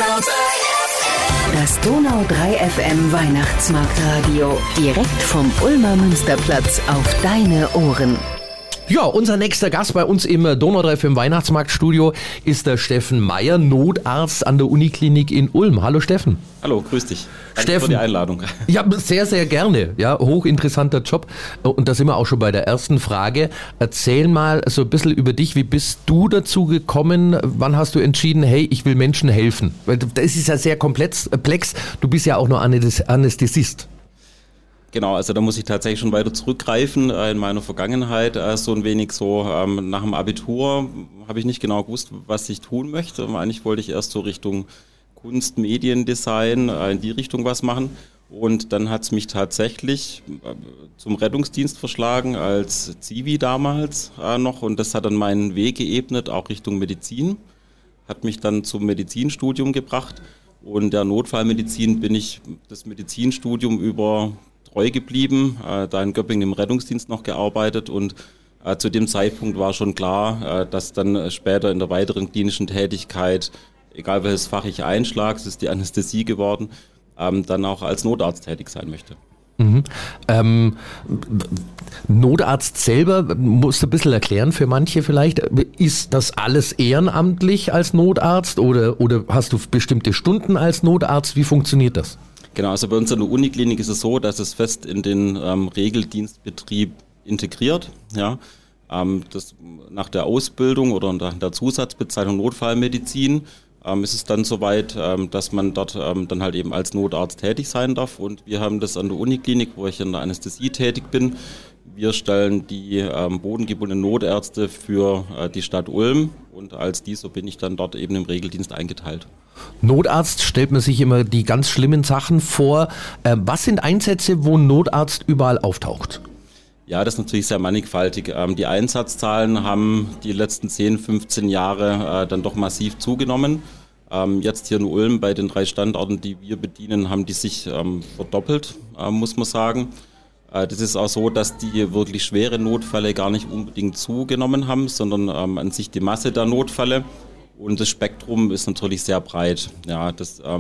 Das Donau 3 FM Weihnachtsmarktradio. Direkt vom Ulmer Münsterplatz auf deine Ohren. Ja, unser nächster Gast bei uns im Donau 3 FM Weihnachtsmarktstudio ist der Steffen Meyer, Notarzt an der Uniklinik in Ulm. Hallo Steffen. Hallo, grüß dich. Danke Steffen, für die Einladung. Ja, sehr, sehr gerne. Ja, hochinteressanter Job. Und da sind wir auch schon bei der ersten Frage. Erzähl mal so ein bisschen über dich. Wie bist du dazu gekommen? Wann hast du entschieden, hey, ich will Menschen helfen? Weil das ist ja sehr komplex. Du bist ja auch noch Anästhesist. Genau, also da muss ich tatsächlich schon weiter zurückgreifen in meiner Vergangenheit. So ein wenig so nach dem Abitur habe ich nicht genau gewusst, was ich tun möchte. Eigentlich wollte ich erst so Richtung Kunst, Mediendesign, in die Richtung was machen. Und dann hat es mich tatsächlich zum Rettungsdienst verschlagen, als Zivi damals noch. Und das hat dann meinen Weg geebnet, auch Richtung Medizin. Hat mich dann zum Medizinstudium gebracht. Und der Notfallmedizin bin ich das Medizinstudium über treu geblieben, da in Göppingen im Rettungsdienst noch gearbeitet und zu dem Zeitpunkt war schon klar, dass dann später in der weiteren klinischen Tätigkeit, egal welches Fach ich einschlage, es ist die Anästhesie geworden, dann auch als Notarzt tätig sein möchte. Mhm. Notarzt selber, musst du ein bisschen erklären für manche vielleicht, ist das alles ehrenamtlich als Notarzt oder hast du bestimmte Stunden als Notarzt? Wie funktioniert das? Genau, also bei uns an der Uniklinik ist es so, dass es fest in den Regeldienstbetrieb integriert. Ja, das nach der Ausbildung oder nach der Zusatzbezeichnung Notfallmedizin ist es dann soweit, dass man dort dann halt eben als Notarzt tätig sein darf. Und wir haben das an der Uniklinik, wo ich in der Anästhesie tätig bin. Wir stellen die bodengebundenen Notärzte für die Stadt Ulm und als dieser bin ich dann dort eben im Regeldienst eingeteilt. Notarzt stellt man sich immer die ganz schlimmen Sachen vor. Was sind Einsätze, wo ein Notarzt überall auftaucht? Ja, das ist natürlich sehr mannigfaltig. Die Einsatzzahlen haben die letzten 10, 15 Jahre dann doch massiv zugenommen. Jetzt hier in Ulm bei den 3 Standorten, die wir bedienen, haben die sich verdoppelt, muss man sagen. Das ist auch so, dass die wirklich schweren Notfälle gar nicht unbedingt zugenommen haben, sondern an sich die Masse der Notfälle. Und das Spektrum ist natürlich sehr breit. Ja,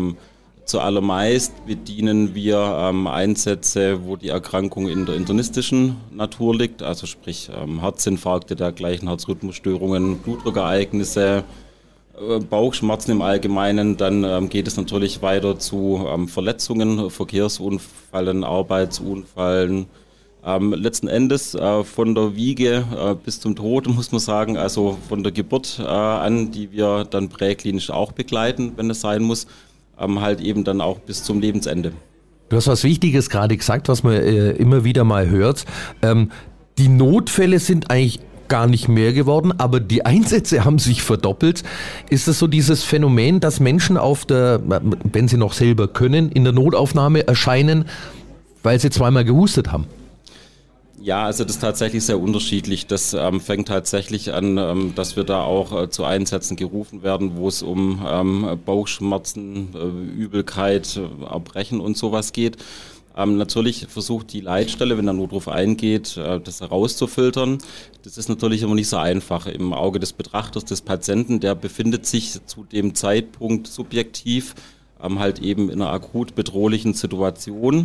zuallermeist bedienen wir Einsätze, wo die Erkrankung in der internistischen Natur liegt, also sprich Herzinfarkte, dergleichen, Herzrhythmusstörungen, Blutdruckereignisse, Bauchschmerzen im Allgemeinen. Dann geht es natürlich weiter zu Verletzungen, Verkehrsunfällen, Arbeitsunfällen. Letzten Endes von der Wiege bis zum Tod, muss man sagen, also von der Geburt an, die wir dann präklinisch auch begleiten, wenn es sein muss, halt eben dann auch bis zum Lebensende. Du hast was Wichtiges gerade gesagt, was man immer wieder mal hört. Die Notfälle sind eigentlich gar nicht mehr geworden, aber die Einsätze haben sich verdoppelt. Ist das so dieses Phänomen, dass Menschen wenn sie noch selber können, in der Notaufnahme erscheinen, weil sie zweimal gehustet haben? Ja, also das ist tatsächlich sehr unterschiedlich. Das fängt tatsächlich an, dass wir da auch zu Einsätzen gerufen werden, wo es um Bauchschmerzen, Übelkeit, Erbrechen und sowas geht. Natürlich versucht die Leitstelle, wenn der Notruf eingeht, das herauszufiltern. Das ist natürlich immer nicht so einfach. Im Auge des Betrachters, des Patienten, der befindet sich zu dem Zeitpunkt subjektiv halt eben in einer akut bedrohlichen Situation,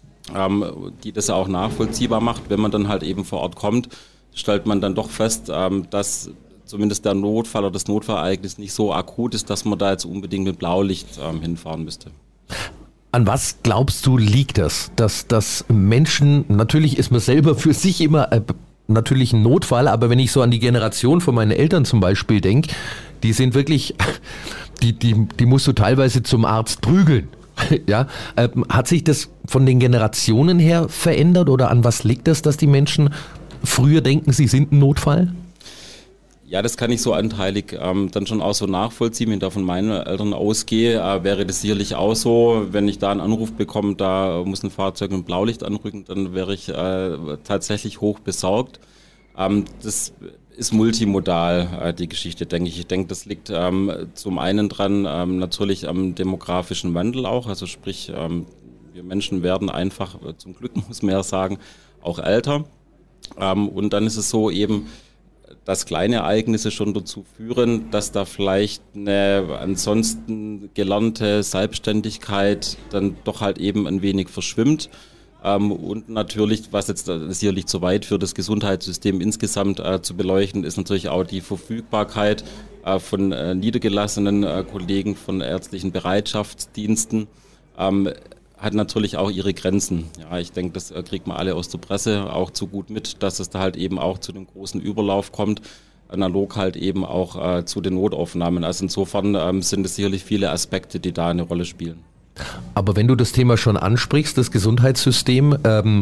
die das auch nachvollziehbar macht. Wenn man dann halt eben vor Ort kommt, stellt man dann doch fest, dass zumindest der Notfall oder das Notfallereignis nicht so akut ist, dass man da jetzt unbedingt mit Blaulicht hinfahren müsste. An was glaubst du liegt das? Dass Menschen, natürlich ist man selber für sich immer natürlich ein Notfall, aber wenn ich so an die Generation von meinen Eltern zum Beispiel denke, die sind wirklich, die musst du teilweise zum Arzt prügeln. Ja, hat sich das von den Generationen her verändert oder an was liegt das, dass die Menschen früher denken, sie sind ein Notfall? Ja, das kann ich so anteilig dann schon auch so nachvollziehen. Wenn ich da von meinen Eltern ausgehe, wäre das sicherlich auch so. Wenn ich da einen Anruf bekomme, da muss ein Fahrzeug mit Blaulicht anrücken, dann wäre ich tatsächlich hoch besorgt. Das ist multimodal, die Geschichte, denke ich. Ich denke, das liegt zum einen dran natürlich am demografischen Wandel auch. Also sprich, wir Menschen werden einfach, zum Glück muss man ja sagen, auch älter. Und dann ist es so eben, dass kleine Ereignisse schon dazu führen, dass da vielleicht eine ansonsten gelernte Selbstständigkeit dann doch halt eben ein wenig verschwimmt. Und natürlich, was jetzt sicherlich zu weit für das Gesundheitssystem insgesamt zu beleuchten, ist natürlich auch die Verfügbarkeit von niedergelassenen Kollegen von ärztlichen Bereitschaftsdiensten. Hat natürlich auch ihre Grenzen. Ja, ich denke, das kriegt man alle aus der Presse auch zu gut mit, dass es da halt eben auch zu dem großen Überlauf kommt, analog halt eben auch zu den Notaufnahmen. Also insofern sind es sicherlich viele Aspekte, die da eine Rolle spielen. Aber wenn du das Thema schon ansprichst, das Gesundheitssystem,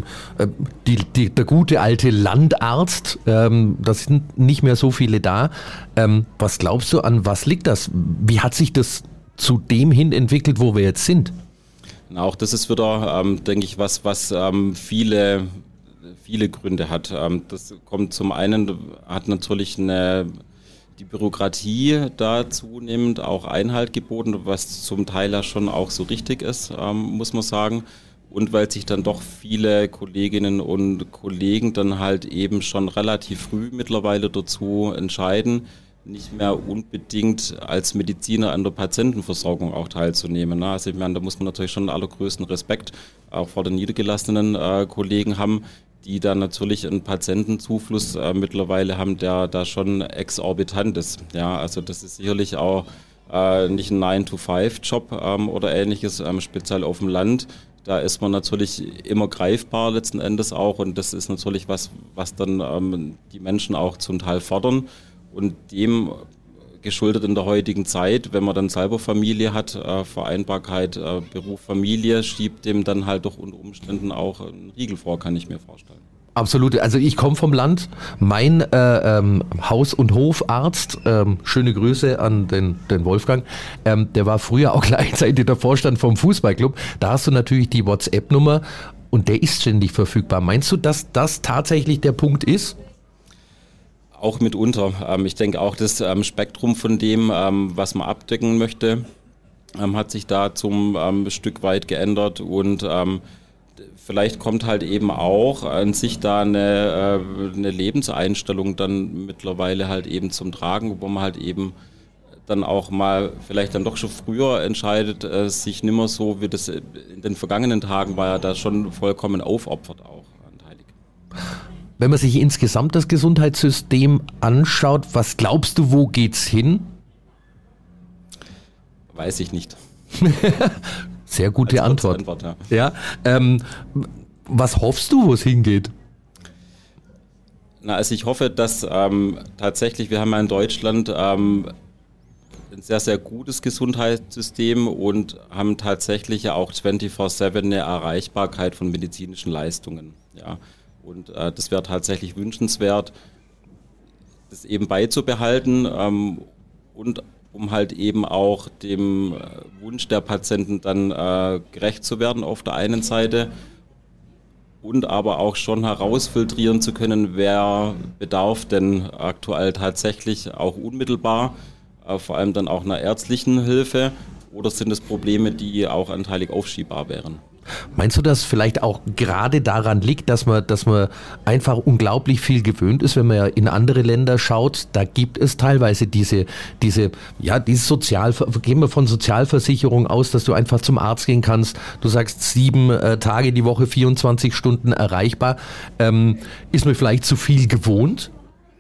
der gute alte Landarzt, da sind nicht mehr so viele da. Was glaubst du, an was liegt das? Wie hat sich das zu dem hin entwickelt, wo wir jetzt sind? Auch das ist wieder, denke ich, was viele Gründe hat. Das kommt zum einen, hat natürlich die Bürokratie da zunehmend auch Einhalt geboten, was zum Teil ja schon auch so richtig ist, muss man sagen. Und weil sich dann doch viele Kolleginnen und Kollegen dann halt eben schon relativ früh mittlerweile dazu entscheiden, nicht mehr unbedingt als Mediziner an der Patientenversorgung auch teilzunehmen. Also ich meine, da muss man natürlich schon allergrößten Respekt auch vor den niedergelassenen Kollegen haben, die da natürlich einen Patientenzufluss mittlerweile haben, der da schon exorbitant ist. Ja, also das ist sicherlich auch nicht ein 9-to-5-Job oder ähnliches, speziell auf dem Land. Da ist man natürlich immer greifbar letzten Endes auch, und das ist natürlich was dann die Menschen auch zum Teil fordern. Und dem geschuldet in der heutigen Zeit, wenn man dann selber Familie hat, Vereinbarkeit, Beruf, Familie, schiebt dem dann halt doch unter Umständen auch einen Riegel vor, kann ich mir vorstellen. Absolut. Also ich komme vom Land. Mein Haus- und Hofarzt, schöne Grüße an den Wolfgang, der war früher auch gleichzeitig der Vorstand vom Fußballclub. Da hast du natürlich die WhatsApp-Nummer und der ist ständig verfügbar. Meinst du, dass das tatsächlich der Punkt ist? Auch mitunter. Ich denke auch, das Spektrum von dem, was man abdecken möchte, hat sich da zum Stück weit geändert, und vielleicht kommt halt eben auch an sich da eine Lebenseinstellung dann mittlerweile halt eben zum Tragen, wo man halt eben dann auch mal vielleicht dann doch schon früher entscheidet, sich nimmer so, wie das in den vergangenen Tagen war, ja da schon vollkommen aufopfert auch anteilig. Wenn man sich insgesamt das Gesundheitssystem anschaut, was glaubst du, wo geht's hin? Weiß ich nicht. Sehr gute Antwort. Ja. Was hoffst du, wo es hingeht? Also ich hoffe, dass tatsächlich, wir haben ja in Deutschland ein sehr, sehr gutes Gesundheitssystem und haben tatsächlich ja auch 24/7 eine Erreichbarkeit von medizinischen Leistungen. Ja. Und das wäre tatsächlich wünschenswert, das eben beizubehalten und um halt eben auch dem Wunsch der Patienten dann gerecht zu werden auf der einen Seite und aber auch schon herausfiltrieren zu können, wer bedarf denn aktuell tatsächlich auch unmittelbar, vor allem dann auch einer ärztlichen Hilfe, oder sind es Probleme, die auch anteilig aufschiebbar wären. Meinst du, dass vielleicht auch gerade daran liegt, dass man einfach unglaublich viel gewöhnt ist, wenn man ja in andere Länder schaut, da gibt es teilweise gehen wir von Sozialversicherung aus, dass du einfach zum Arzt gehen kannst, du sagst 7 Tage die Woche, 24 Stunden erreichbar. Ist man vielleicht zu viel gewohnt?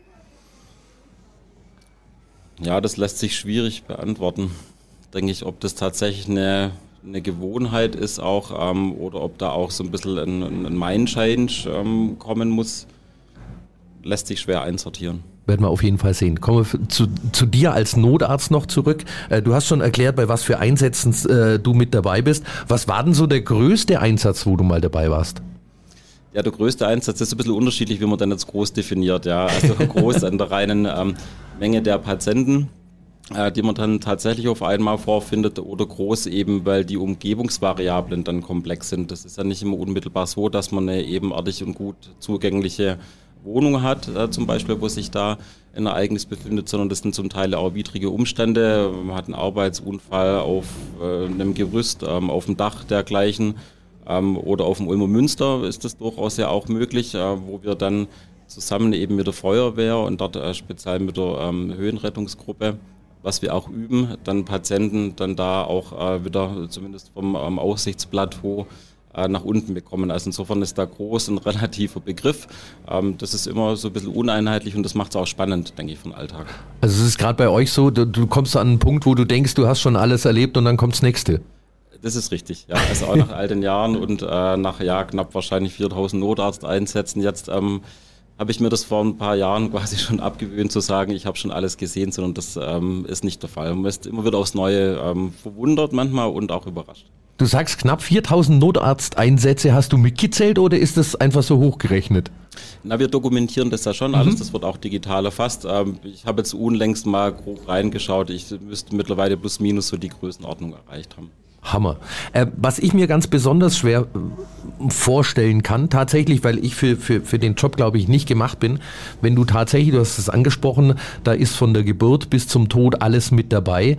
Ja, das lässt sich schwierig beantworten, denke ich, ob das tatsächlich eine Gewohnheit ist auch, oder ob da auch so ein bisschen ein Mind-Change kommen muss, lässt sich schwer einsortieren. Werden wir auf jeden Fall sehen. Kommen wir zu dir als Notarzt noch zurück. Du hast schon erklärt, bei was für Einsätzen du mit dabei bist. Was war denn so der größte Einsatz, wo du mal dabei warst? Ja, der größte Einsatz ist ein bisschen unterschiedlich, wie man dann jetzt groß definiert. Ja, also groß an der reinen Menge der Patienten, die man dann tatsächlich auf einmal vorfindet, oder groß eben, weil die Umgebungsvariablen dann komplex sind. Das ist ja nicht immer unmittelbar so, dass man eine ebenerdig und gut zugängliche Wohnung hat, zum Beispiel, wo sich da ein Ereignis befindet, sondern das sind zum Teil auch widrige Umstände. Man hat einen Arbeitsunfall auf einem Gerüst, auf dem Dach dergleichen, oder auf dem Ulmer Münster ist das durchaus ja auch möglich, wo wir dann zusammen eben mit der Feuerwehr und dort speziell mit der Höhenrettungsgruppe, was wir auch üben, dann Patienten dann da auch wieder zumindest vom Aussichtsplateau nach unten bekommen. Also insofern ist da groß ein relativer Begriff. Das ist immer so ein bisschen uneinheitlich und das macht es auch spannend, denke ich, für den Alltag. Also es ist gerade bei euch so, du kommst an einen Punkt, wo du denkst, du hast schon alles erlebt und dann kommt das Nächste. Das ist richtig, ja. Also auch nach all den Jahren und nach knapp wahrscheinlich 4000 Notarzteinsätzen jetzt habe ich mir das vor ein paar Jahren quasi schon abgewöhnt zu sagen, ich habe schon alles gesehen, sondern das ist nicht der Fall. Man ist immer wieder aufs Neue verwundert manchmal und auch überrascht. Du sagst, knapp 4000 Notarzteinsätze hast du mitgezählt oder ist das einfach so hochgerechnet? Na, wir dokumentieren das ja schon alles, das wird auch digital erfasst. Ich habe jetzt unlängst mal grob reingeschaut, ich müsste mittlerweile plus minus so die Größenordnung erreicht haben. Hammer. Was ich mir ganz besonders schwer vorstellen kann, tatsächlich, weil ich für den Job, glaube ich, nicht gemacht bin, wenn du tatsächlich, du hast es angesprochen, da ist von der Geburt bis zum Tod alles mit dabei.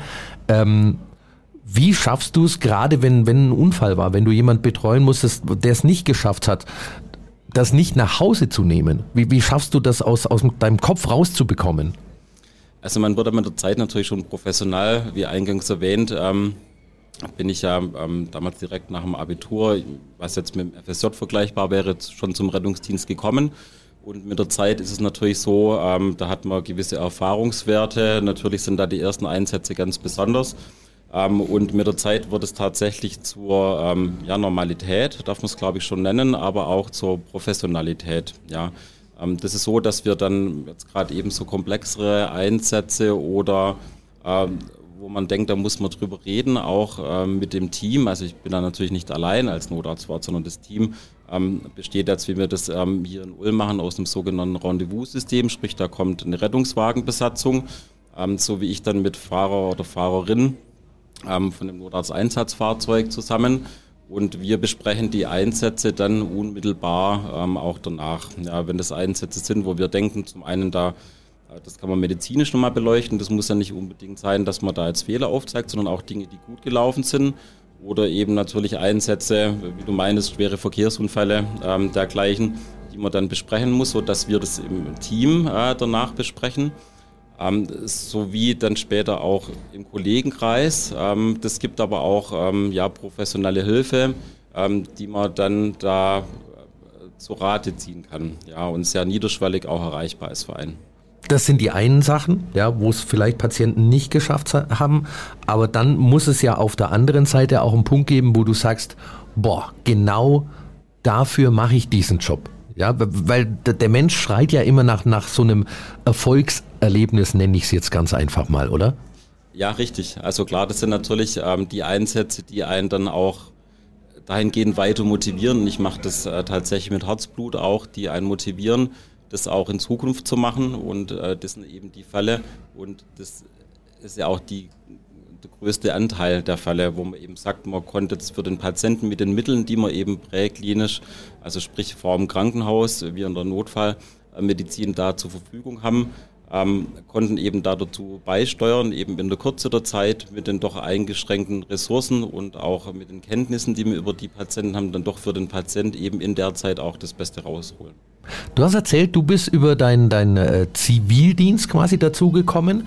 Wie schaffst du es, gerade wenn ein Unfall war, wenn du jemanden betreuen musstest, der es nicht geschafft hat, das nicht nach Hause zu nehmen? Wie schaffst du das aus deinem Kopf rauszubekommen? Also man wird mit der Zeit natürlich schon professional, wie eingangs erwähnt, bin ich ja damals direkt nach dem Abitur, was jetzt mit dem FSJ vergleichbar wäre, schon zum Rettungsdienst gekommen. Und mit der Zeit ist es natürlich so, da hat man gewisse Erfahrungswerte. Natürlich sind da die ersten Einsätze ganz besonders. Und mit der Zeit wird es tatsächlich zur Normalität, darf man es glaube ich schon nennen, aber auch zur Professionalität. Ja. Das ist so, dass wir dann jetzt gerade eben so komplexere Einsätze oder wo man denkt, da muss man drüber reden, auch mit dem Team. Also ich bin da natürlich nicht allein als Notarztwart, sondern das Team besteht jetzt, wie wir das hier in Ulm machen, aus dem sogenannten Rendezvous-System. Sprich, da kommt eine Rettungswagenbesatzung, so wie ich dann mit Fahrer oder Fahrerin von dem Notarzteinsatzfahrzeug zusammen. Und wir besprechen die Einsätze dann unmittelbar auch danach. Ja, wenn das Einsätze sind, wo wir denken, zum einen das kann man medizinisch nochmal beleuchten. Das muss ja nicht unbedingt sein, dass man da jetzt Fehler aufzeigt, sondern auch Dinge, die gut gelaufen sind. Oder eben natürlich Einsätze, wie du meinst, schwere Verkehrsunfälle dergleichen, die man dann besprechen muss, sodass wir das im Team danach besprechen. Sowie dann später auch im Kollegenkreis. Das gibt aber auch professionelle Hilfe, die man dann da zu Rate ziehen kann. Ja, und sehr niederschwellig auch erreichbar ist für einen. Das sind die einen Sachen, ja, wo es vielleicht Patienten nicht geschafft haben, aber dann muss es ja auf der anderen Seite auch einen Punkt geben, wo du sagst, genau dafür mache ich diesen Job. Ja, weil der Mensch schreit ja immer nach so einem Erfolgserlebnis, nenne ich es jetzt ganz einfach mal, oder? Ja, richtig. Also klar, das sind natürlich die Einsätze, die einen dann auch dahingehend weiter motivieren. Und ich mache das tatsächlich mit Herzblut auch, die einen motivieren, das auch in Zukunft zu machen. Und das sind eben die Fälle. Und das ist ja auch der größte Anteil der Fälle, wo man eben sagt, man konnte jetzt für den Patienten mit den Mitteln, die man eben präklinisch, also sprich vor dem Krankenhaus, wir in der Notfallmedizin da zur Verfügung haben, konnten eben da dazu beisteuern, eben in der Kürze der Zeit mit den doch eingeschränkten Ressourcen und auch mit den Kenntnissen, die wir über die Patienten haben, dann doch für den Patient eben in der Zeit auch das Beste rausholen. Du hast erzählt, du bist über deinen Zivildienst quasi dazugekommen.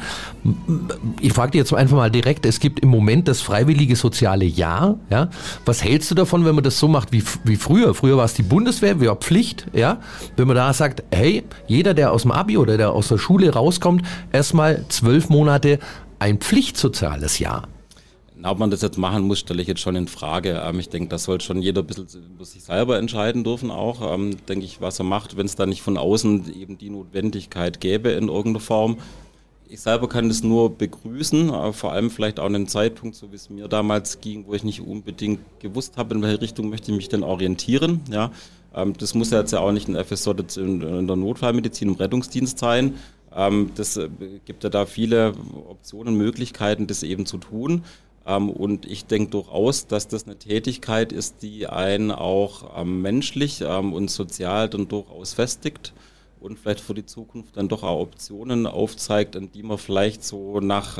Ich frage dich jetzt einfach mal direkt, es gibt im Moment das freiwillige soziale Jahr. Ja? Was hältst du davon, wenn man das so macht wie früher? Früher war es die Bundeswehr, war Pflicht. Ja? Wenn man da sagt, hey, jeder, der aus dem Abi oder der aus der Schule rauskommt, erstmal 12 Monate ein pflichtsoziales Jahr. Ob man das jetzt machen muss, stelle ich jetzt schon in Frage. Ich denke, das soll schon jeder ein bisschen über sich selber entscheiden dürfen auch, denke ich, was er macht, wenn es da nicht von außen eben die Notwendigkeit gäbe in irgendeiner Form. Ich selber kann das nur begrüßen, vor allem vielleicht auch in einem Zeitpunkt, so wie es mir damals ging, wo ich nicht unbedingt gewusst habe, in welche Richtung möchte ich mich denn orientieren. Ja, das muss ja jetzt ja auch nicht ein FSJ in der Notfallmedizin im Rettungsdienst sein. Das gibt ja da viele Optionen, Möglichkeiten, das eben zu tun. Und ich denke durchaus, dass das eine Tätigkeit ist, die einen auch menschlich und sozial dann durchaus festigt und vielleicht für die Zukunft dann doch auch Optionen aufzeigt, an die man vielleicht so nach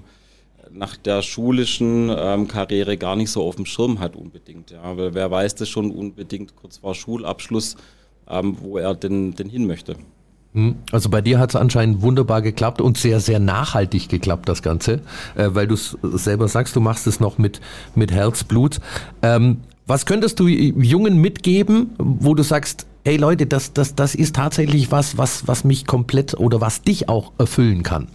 der schulischen Karriere gar nicht so auf dem Schirm hat unbedingt. Ja. Weil wer weiß das schon unbedingt kurz vor Schulabschluss, wo er denn hin möchte. Also bei dir hat es anscheinend wunderbar geklappt und sehr, sehr nachhaltig geklappt, das Ganze, weil du es selber sagst, du machst es noch mit Herzblut. Was könntest du Jungen mitgeben, wo du sagst, hey Leute, das ist tatsächlich was mich komplett oder was dich auch erfüllen kann?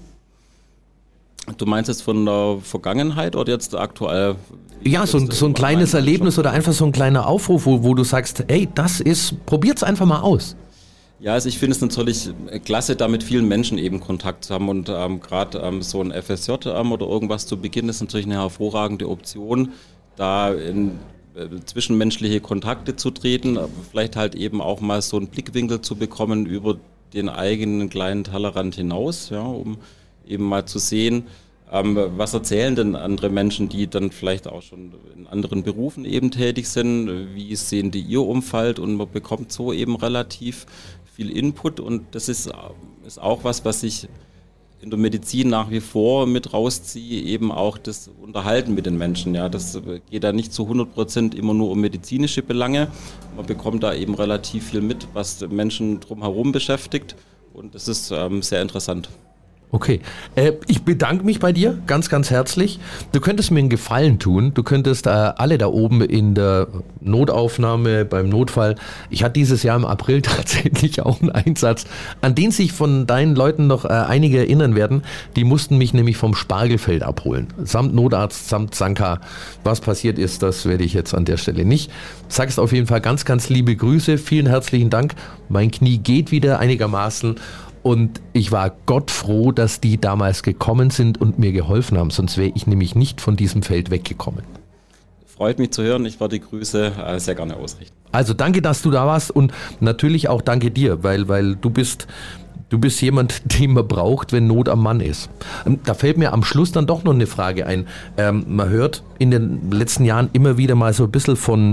Du meinst jetzt von der Vergangenheit oder jetzt aktuell? Ja, so ein kleines Erlebnis oder einfach so ein kleiner Aufruf, wo du sagst, hey, probiert's einfach mal aus. Ja, also ich finde es natürlich klasse, da mit vielen Menschen eben Kontakt zu haben und gerade so ein FSJ oder irgendwas zu beginnen, ist natürlich eine hervorragende Option, da in zwischenmenschliche Kontakte zu treten, vielleicht halt eben auch mal so einen Blickwinkel zu bekommen über den eigenen kleinen Tellerrand hinaus, ja, um eben mal zu sehen, was erzählen denn andere Menschen, die dann vielleicht auch schon in anderen Berufen eben tätig sind, wie sehen die ihr Umfeld, und man bekommt so eben relativ viel Input, und das ist auch was ich in der Medizin nach wie vor mit rausziehe, eben auch das Unterhalten mit den Menschen. Ja, das geht da nicht zu 100% immer nur um medizinische Belange. Man bekommt da eben relativ viel mit, was Menschen drumherum beschäftigt, und das ist sehr interessant. Okay, ich bedanke mich bei dir ganz, ganz herzlich. Du könntest mir einen Gefallen tun. Du könntest alle da oben in der Notaufnahme, beim Notfall. Ich hatte dieses Jahr im April tatsächlich auch einen Einsatz, an den sich von deinen Leuten noch einige erinnern werden. Die mussten mich nämlich vom Spargelfeld abholen. Samt Notarzt, samt Sanka. Was passiert ist, das werde ich jetzt an der Stelle nicht. Sagst auf jeden Fall ganz, ganz liebe Grüße. Vielen herzlichen Dank. Mein Knie geht wieder einigermaßen. Und ich war gottfroh, dass die damals gekommen sind und mir geholfen haben, sonst wäre ich nämlich nicht von diesem Feld weggekommen. Freut mich zu hören, ich werde die Grüße sehr gerne ausrichten. Also danke, dass du da warst, und natürlich auch danke dir, weil du bist jemand, den man braucht, wenn Not am Mann ist. Da fällt mir am Schluss dann doch noch eine Frage ein. Man hört in den letzten Jahren immer wieder mal so ein bisschen von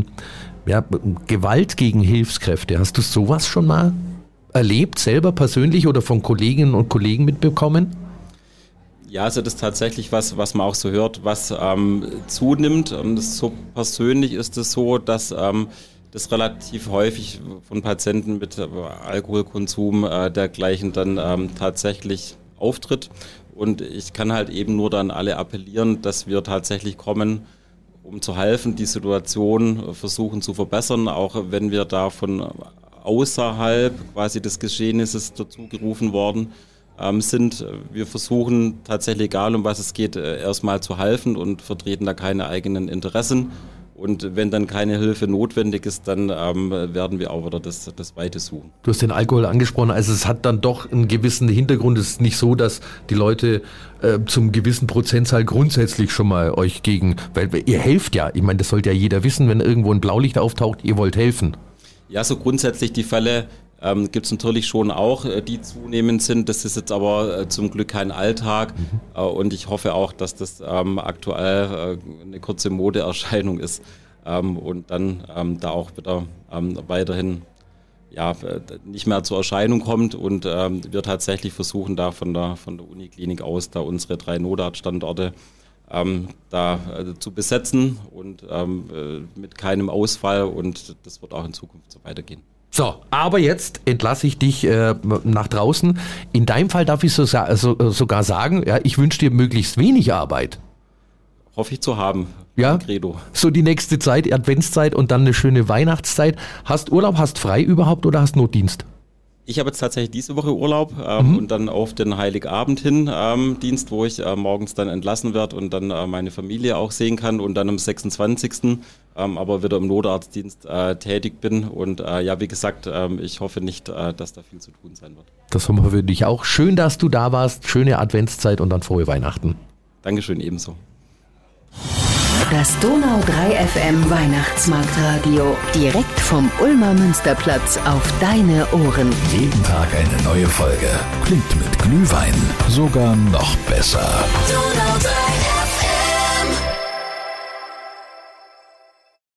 Gewalt gegen Hilfskräfte. Hast du sowas schon mal erlebt, selber persönlich oder von Kolleginnen und Kollegen mitbekommen? Ja, also das ist tatsächlich was man auch so hört, was zunimmt. Und so persönlich ist es so, dass das relativ häufig von Patienten mit Alkoholkonsum dergleichen dann tatsächlich auftritt. Und ich kann halt eben nur dann alle appellieren, dass wir tatsächlich kommen, um zu helfen, die Situation versuchen zu verbessern, auch wenn wir da von außerhalb quasi des Geschehnisses dazu gerufen worden sind. Wir versuchen tatsächlich, egal um was es geht, erstmal zu helfen und vertreten da keine eigenen Interessen. Und wenn dann keine Hilfe notwendig ist, dann werden wir auch wieder das Weite suchen. Du hast den Alkohol angesprochen, also es hat dann doch einen gewissen Hintergrund. Es ist nicht so, dass die Leute zum gewissen Prozentzahl grundsätzlich schon mal euch weil ihr helft ja. Ich meine, das sollte ja jeder wissen, wenn irgendwo ein Blaulicht auftaucht, ihr wollt helfen. Ja, so grundsätzlich die Fälle gibt es natürlich schon auch, die zunehmend sind. Das ist jetzt aber zum Glück kein Alltag. Und ich hoffe auch, dass das aktuell eine kurze Modeerscheinung ist und dann da auch wieder weiterhin nicht mehr zur Erscheinung kommt. Und wir tatsächlich versuchen da von der Uniklinik aus da unsere 3 Notarztstandorte zu besetzen und mit keinem Ausfall, und das wird auch in Zukunft so weitergehen. So, aber jetzt entlasse ich dich nach draußen. In deinem Fall darf ich sogar sagen, ja, ich wünsche dir möglichst wenig Arbeit. Hoffe ich zu haben. Ja, Credo. So die nächste Zeit, Adventszeit und dann eine schöne Weihnachtszeit. Hast Urlaub, hast frei überhaupt oder hast Notdienst? Ich habe jetzt tatsächlich diese Woche Urlaub und dann auf den Heiligabend hin Dienst, wo ich morgens dann entlassen werde und dann meine Familie auch sehen kann, und dann am 26. Aber wieder im Notarztdienst tätig bin. Und wie gesagt, ich hoffe nicht, dass da viel zu tun sein wird. Das hoffen wir für dich auch. Schön, dass du da warst. Schöne Adventszeit und dann frohe Weihnachten. Dankeschön, ebenso. Das Donau 3 FM Weihnachtsmarktradio. Direkt vom Ulmer Münsterplatz auf deine Ohren. Jeden Tag eine neue Folge. Klingt mit Glühwein sogar noch besser. Donau 3